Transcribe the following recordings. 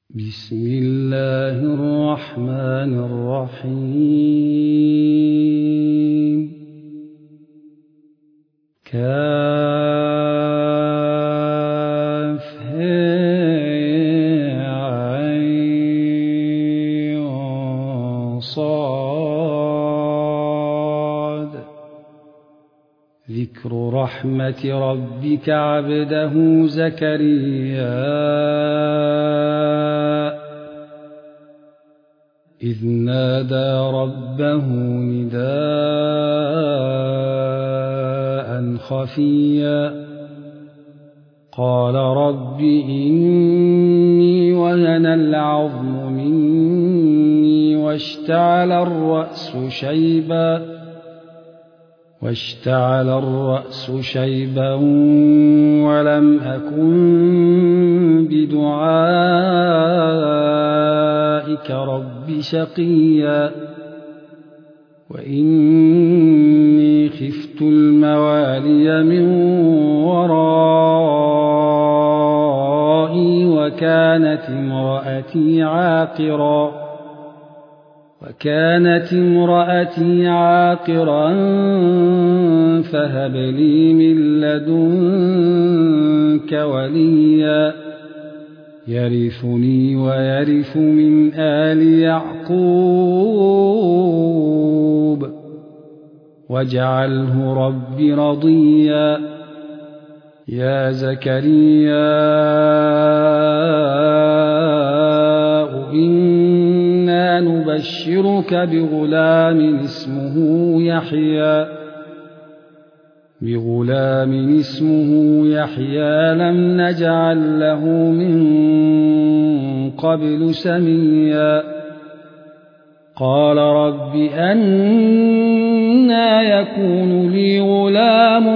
بسم الله الرحمن الرحيم كاف عين صاد ذكر رحمة ربك عبده زكريا إذ نادى ربه نداء خفيا قال رب إني وهن العظم مني واشتعل الرأس شيبا ولم أكن بدعائك رب شقيا وإني خفت الموالي من ورائي وكانت امرأتي عاقرا فهب لي من لدنك وليا يرثني ويرث من آل يعقوب واجعله رب رضيا يا زكريا إنا نبشرك بغلام اسمه يحيى لم نجعل له من قبل سميا قال رب أنى يكون لي غلام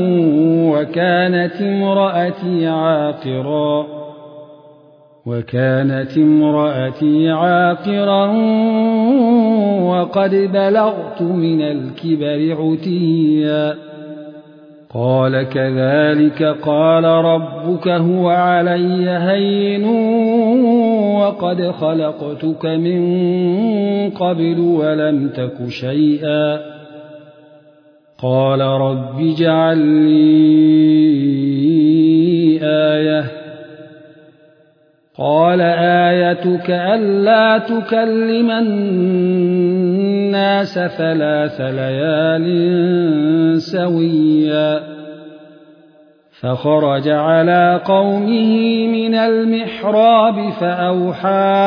وكانت امرأتي عاقرا وقد بلغت من الكبر عتيا قال كذلك قال ربك هو علي هين وقد خلقتك من قبل ولم تك شيئا قال رب اجعل لي آية قال آيتك ألا تكلم الناس 3 ليال سويا فخرج على قومه من المحراب فأوحى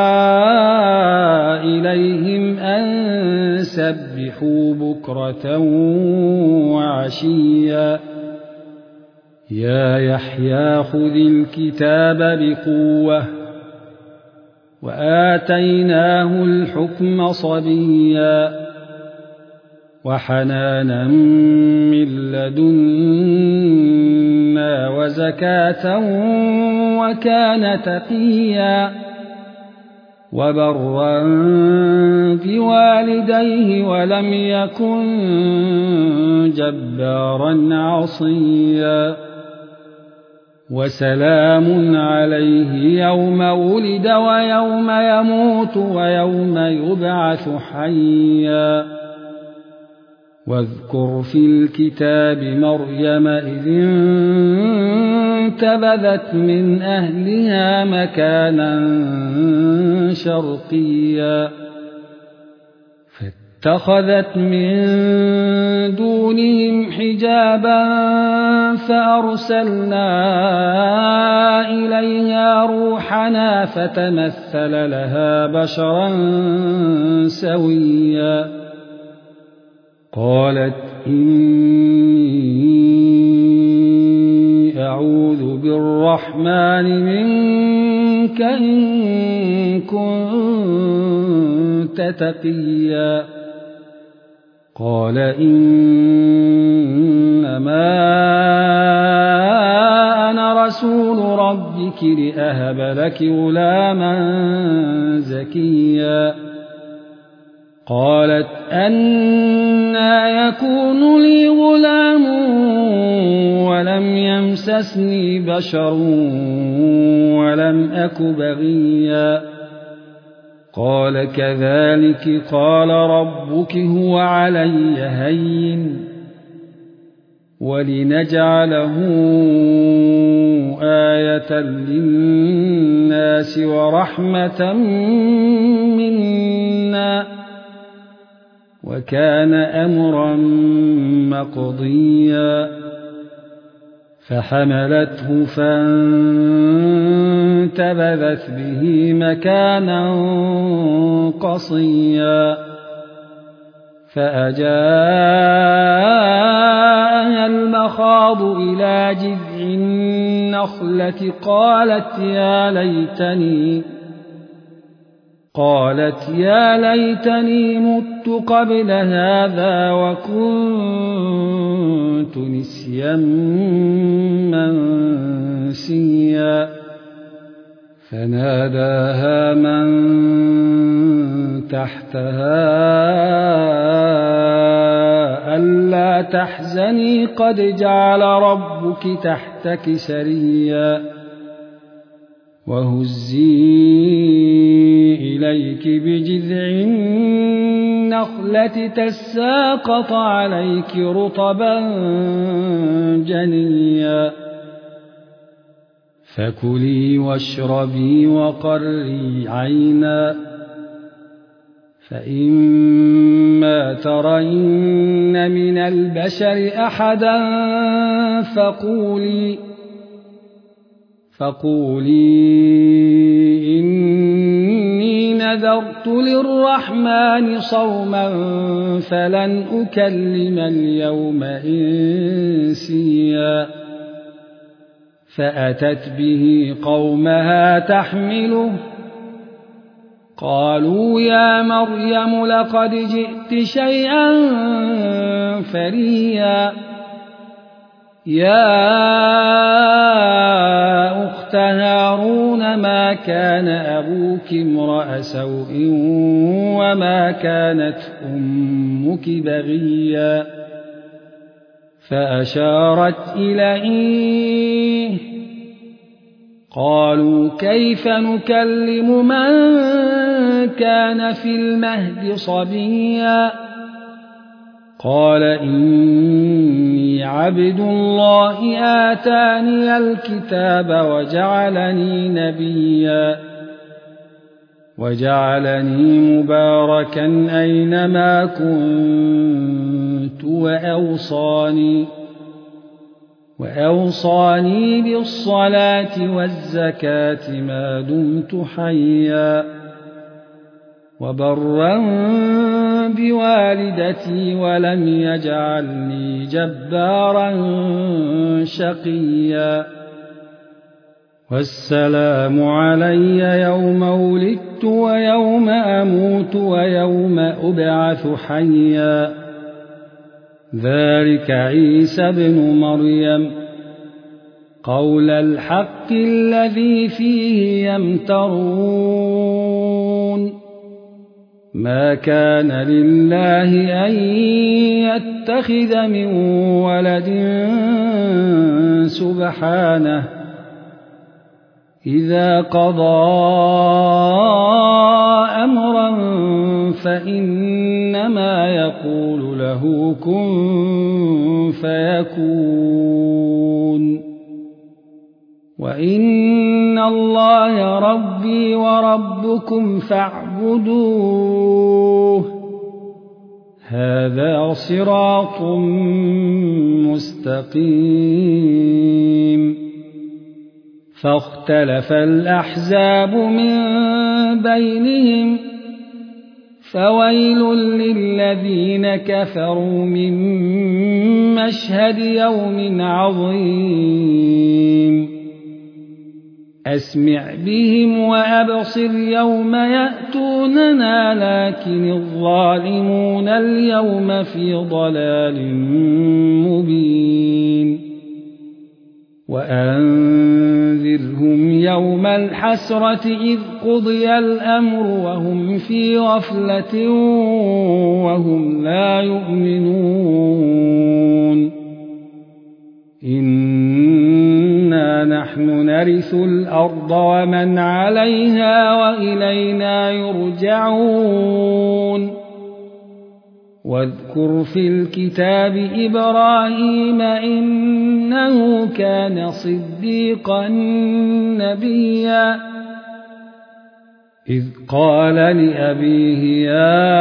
إليهم أن سبحوا بكرة وعشيا يا يحيى خذ الكتاب بقوة وآتيناه الحكم صبيا وحنانا من لدنا وزكاة وكان تقيا وبرا بوالديه ولم يكن جبارا عصيا وسلام عليه يوم ولد ويوم يموت ويوم يبعث حيا واذكر في الكتاب مريم إذ انتبذت من أهلها مكانا شرقيا فاتخذت من دونهم حجابا فأرسلنا إليها روحنا فتمثل لها بشرا سويا قالت إني أعوذ بالرحمن منك إن كنت تقيا قال إنما أنا رسول ربك لأهب لك غلاما زكيا قالت أنى يكون لي غلام ولم يمسسني بشر ولم أك بغيا قال كذلك قال ربك هو علي هين ولنجعله آية للناس ورحمة منا وكان أمرا مقضيا فحملته فانتبذت به مكانا قصيا فأجاءها المخاض إلى جذع النخلة قالت يا ليتني مت قبل هذا وكنت نسيا منسيا فناداها من تحتها ألا تحزني قد جعل ربك تحتك سريا وهزي إليك بجذع النخلة تساقط عليك رطبا جنيا فكلي واشربي وقري عينا فإما ترين من البشر أحدا فقولي إني نذرت للرحمن صوما فلن أكلم اليوم إنسيا فأتت به قومها تحمله قالوا يا مريم لقد جئت شيئا فريا يا أخت هارون ما كان أبوك امرأ سوء وما كانت أمك بغيا فأشارت إليه قالوا كيف نكلم من كان في المهد صبيا قال إني عبد الله آتاني الكتاب وجعلني نبيا وجعلني مباركا أينما كنت وأوصاني بالصلاة والزكاة ما دمت حيا وبرا بوالدتي ولم يجعلني جبارا شقيا والسلام علي يوم ولدت ويوم أموت ويوم أبعث حيا ذلك عيسى ابن مريم قول الحق الذي فيه يمترون ما كان لله أن يتخذ من ولد سبحانه إذا قضى أمرا فإنما يقول له كن فيكون وإن الله ربي وربكم فاعبدوه هذا صراط مستقيم فاختلف الأحزاب من بينهم فويل للذين كفروا من مشهد يوم عظيم أسمع بهم وأبصر يوم يأتوننا لكن الظالمون اليوم في ضلال مبين وأنذرهم يوم الحسرة إذ قضي الأمر وهم في غفلة وهم لا يؤمنون إنا نحن نرث الأرض ومن عليها وإلينا يرجعون واذكر في الكتاب إبراهيم إنه كان صديقا نبيا إذ قال لأبيه يا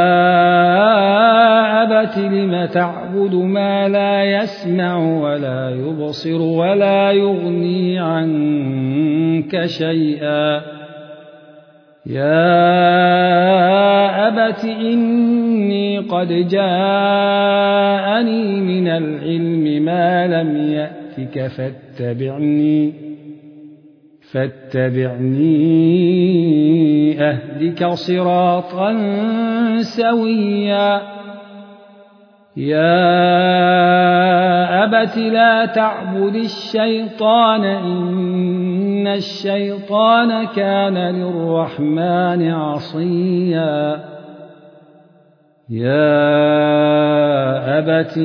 أبت لم تعبد ما لا يسمع ولا يبصر ولا يغني عنك شيئا يا أبت إني قد جاءني من العلم ما لم يأتك فاتبعني أهدك صراطا سويا يا أبت لا تعبد الشيطان إن الشيطان كان للرحمن عصيا يا أبت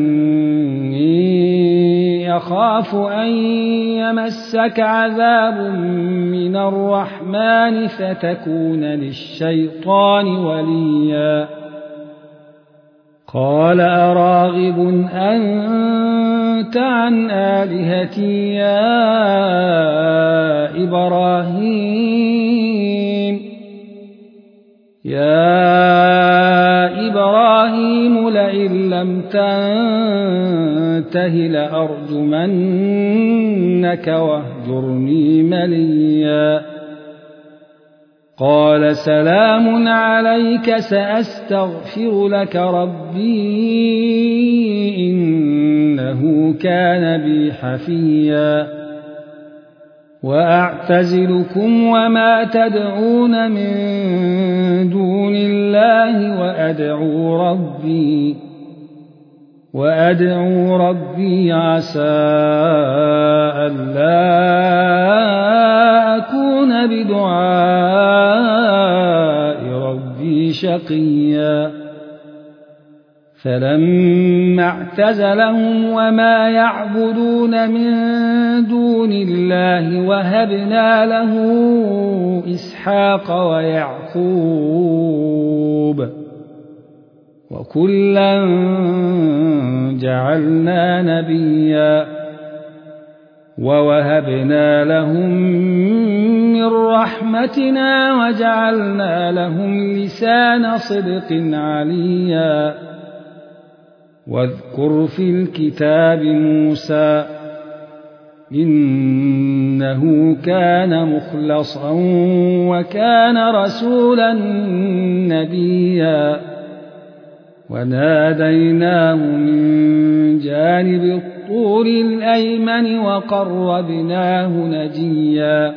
إني أخاف أن يمسك عذاب من الرحمن فتكون للشيطان وليا قال أراغب أنت عن آلهتي يا إبراهيم لئن لم تنته لأرجمنك واهجرني مليا قال سلام عليك سأستغفر لك ربي إنه كان بي حفيا وأعتزلكم وما تدعون من دون الله وأدعو ربي عسى ألا أكون بدعاء ربي شقيا فلما اعتزلهم وما يعبدون من دون الله وهبنا له إسحاق ويعقوب وكلا جعلنا نبيا ووهبنا لهم من رحمتنا وجعلنا لهم لسان صدق عليا واذكر في الكتاب موسى إنه كان مخلصا وكان رسولا نبيا وناديناه من جانب الطور الأيمن وقربناه نجيا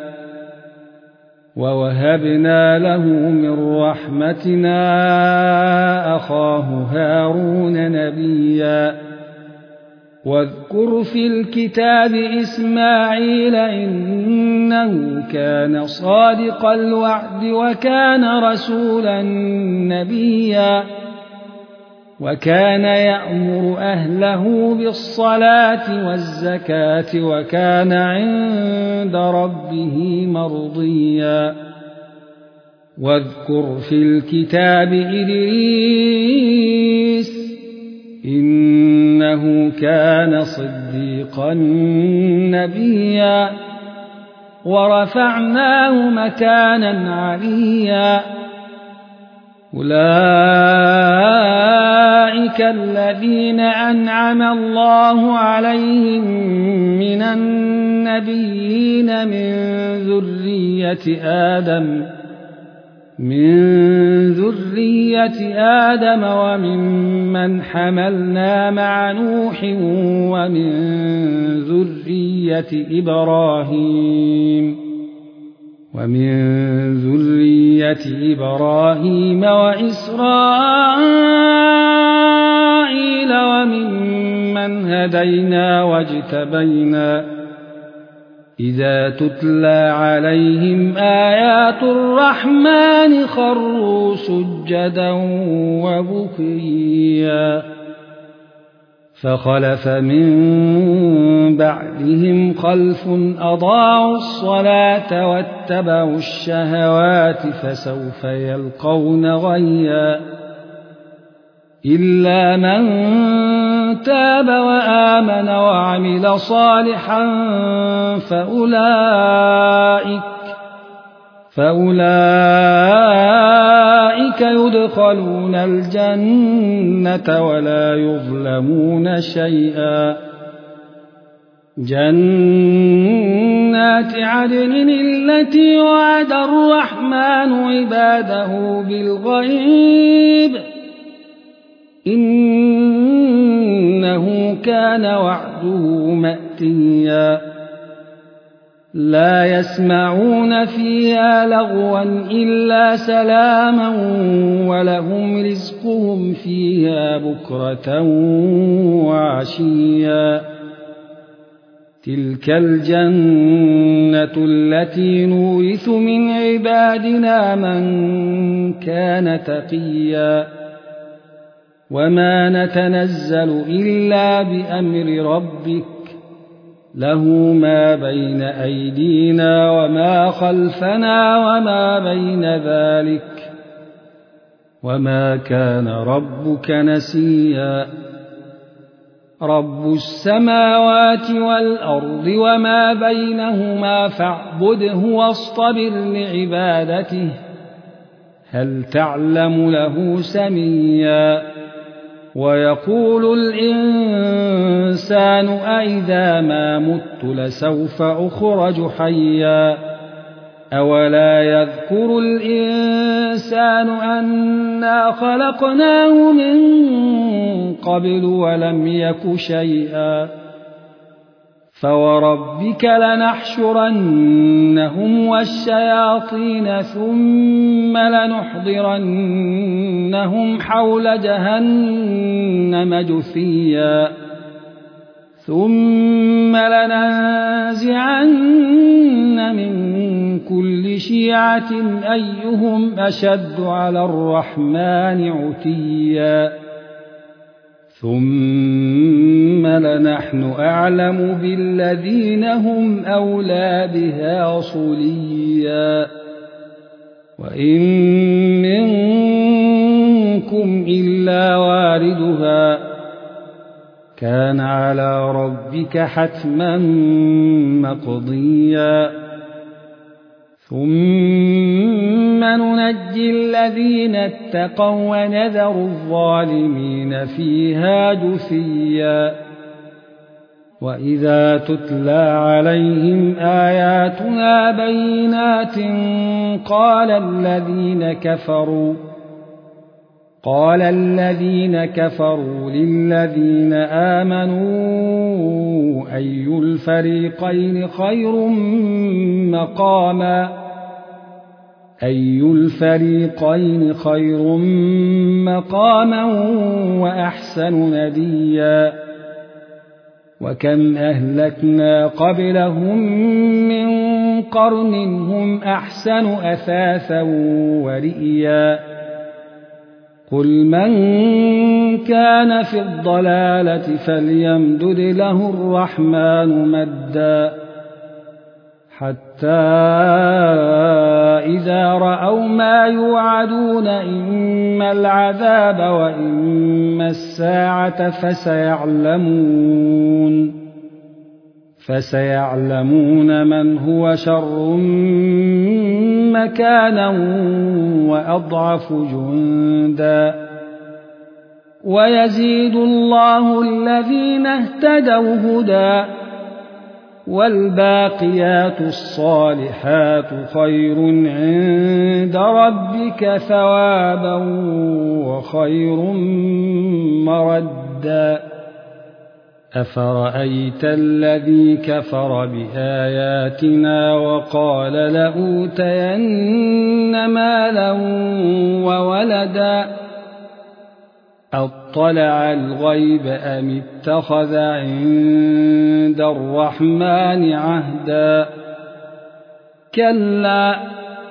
ووهبنا له من رحمتنا أخاه هارون نبيا واذكر في الكتاب إسماعيل إنه كان صادق الوعد وكان رسولا نبيا وكان يأمر أهله بالصلاة والزكاة وكان عند ربه مرضيا واذكر في الكتاب إدريس إنه كان صديقا نبيا ورفعناه مكانا عليا أولئك الذين أنعم الله عليهم من النبيين من ذرية آدم وممن حملنا مع نوح ومن ذرية إبراهيم وإسرائيل وممن هدينا واجتبينا إذا تتلى عليهم آيات الرحمن خروا سجدا وبكيا فخلف من بعدهم خلف أضاعوا الصلاة واتبعوا الشهوات فسوف يلقون غيا إلا من تاب وآمن وعمل صالحا فأولئك يدخلون الجنة ولا يظلمون شيئا جنات عدن التي وعد الرحمن عباده بالغيب إنه كان وعده مأتيا لا يسمعون فيها لغوا إلا سلاما ولهم رزقهم فيها بكرة وعشيا تلك الجنة التي نورث من عبادنا من كان تقيا وما نتنزل إلا بأمر ربك له ما بين أيدينا وما خلفنا وما بين ذلك وما كان ربك نسيا رب السماوات والأرض وما بينهما فاعبده واصطبر لعبادته هل تعلم له سميا ويقول الإنسان أإذا ما مت لسوف أخرج حيا أولا يذكر الإنسان أنا خلقناه من قبل ولم يك شيئا فوربك لنحشرنهم والشياطين ثم لنحضرنهم حول جهنم جثيا ثم لننزعن من كل شيعة أيهم أشد على الرحمن عتيا ثم لنحن أعلم بالذين هم أولى بها صليا وإن منكم إلا واردها كان على ربك حتما مقضيا ثم ننجي الذين اتقوا ونذر الظالمين فيها جثيا وإذا تتلى عليهم آياتنا بينات قال الذين كفروا للذين آمنوا أي الفريقين خير مقاما وأحسن نديا وكم أهلكنا قبلهم من قرن هم أحسن أثاثا ورئيا قل من كان في الضلالة فليمدد له الرحمن مدا حتى إذا رأوا ما يوعدون إما العذاب وإما الساعة فسيعلمون من هو شر مكانا وأضعف جندا ويزيد الله الذين اهتدوا هدى والباقيات الصالحات خير عند ربك ثوابا وخير مردا أفرأيت الذي كفر بآياتنا وقال لأوتين مالا وولدا أطلع الغيب أم اتخذ عند الرحمن عهدا كلا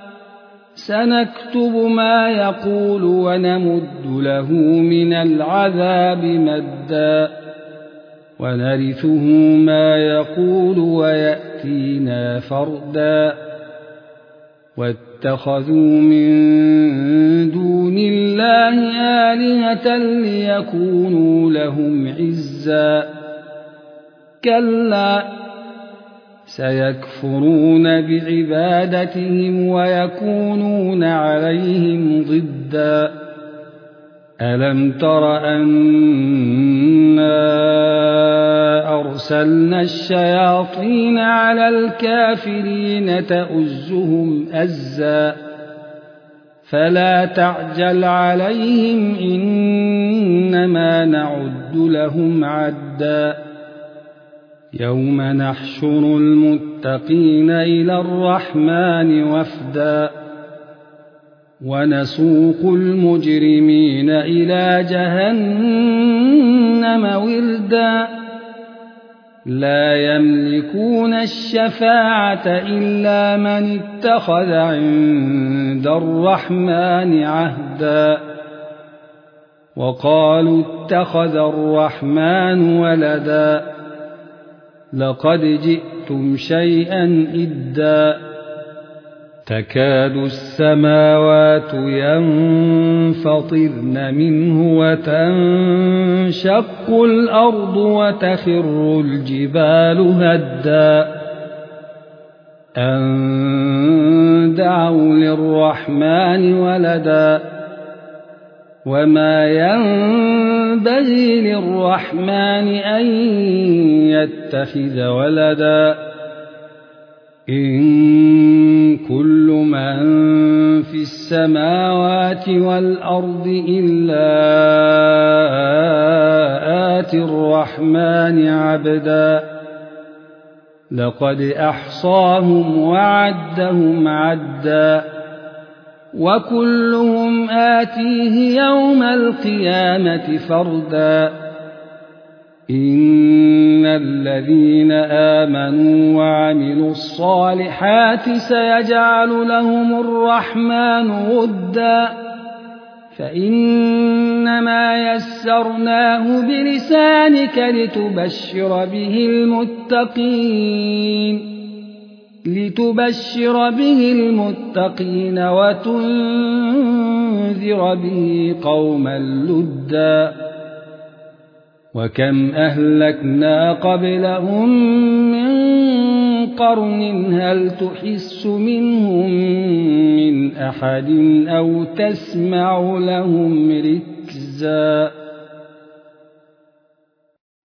سنكتب ما يقول ونمد له من العذاب مدا ونرثه ما يقول ويأتينا فردا واتخذوا من دون الله آلهة ليكونوا لهم عزا كلا سيكفرون بعبادتهم ويكونون عليهم ضدا ألم تر أنا أرسلنا الشياطين على الكافرين تؤزهم أزا فلا تعجل عليهم إنما نعد لهم عدا يوم نحشر المتقين إلى الرحمن وفدا ونسوق المجرمين إلى جهنم وردا لا يملكون الشفاعة إلا من اتخذ عند الرحمن عهدا وقالوا اتخذ الرحمن ولدا لقد جئتم شيئا إدا تكاد السماوات ينفطرن منه وتنشق الأرض وتخر الجبال هدا أن دعوا للرحمن ولدا وما ينبغي للرحمن أن يتخذ ولدا إن كل من في السماوات والأرض إلا آتي الرحمن عبدا لقد أحصاهم وعدهم عدا وكلهم آتيه يوم القيامة فردا إن الذين آمنوا وعملوا الصالحات سيجعل لهم الرحمن ودا فإنما يسرناه بلسانك لتبشر به المتقين وتنذر به قوما لدا وكم أهلكنا قبلهم من قرن هل تحس منهم من أحد أو تسمع لهم ركزا